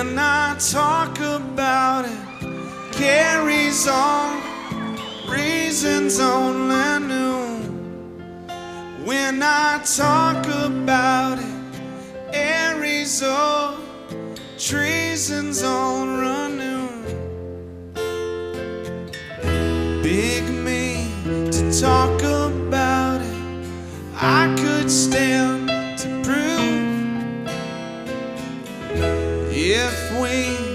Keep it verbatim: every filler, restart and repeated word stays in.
When I talk about it, carries on reasons only knew. When I talk about it, Arizona treason's on renew. Big me to talk about it, I could stand to prove if we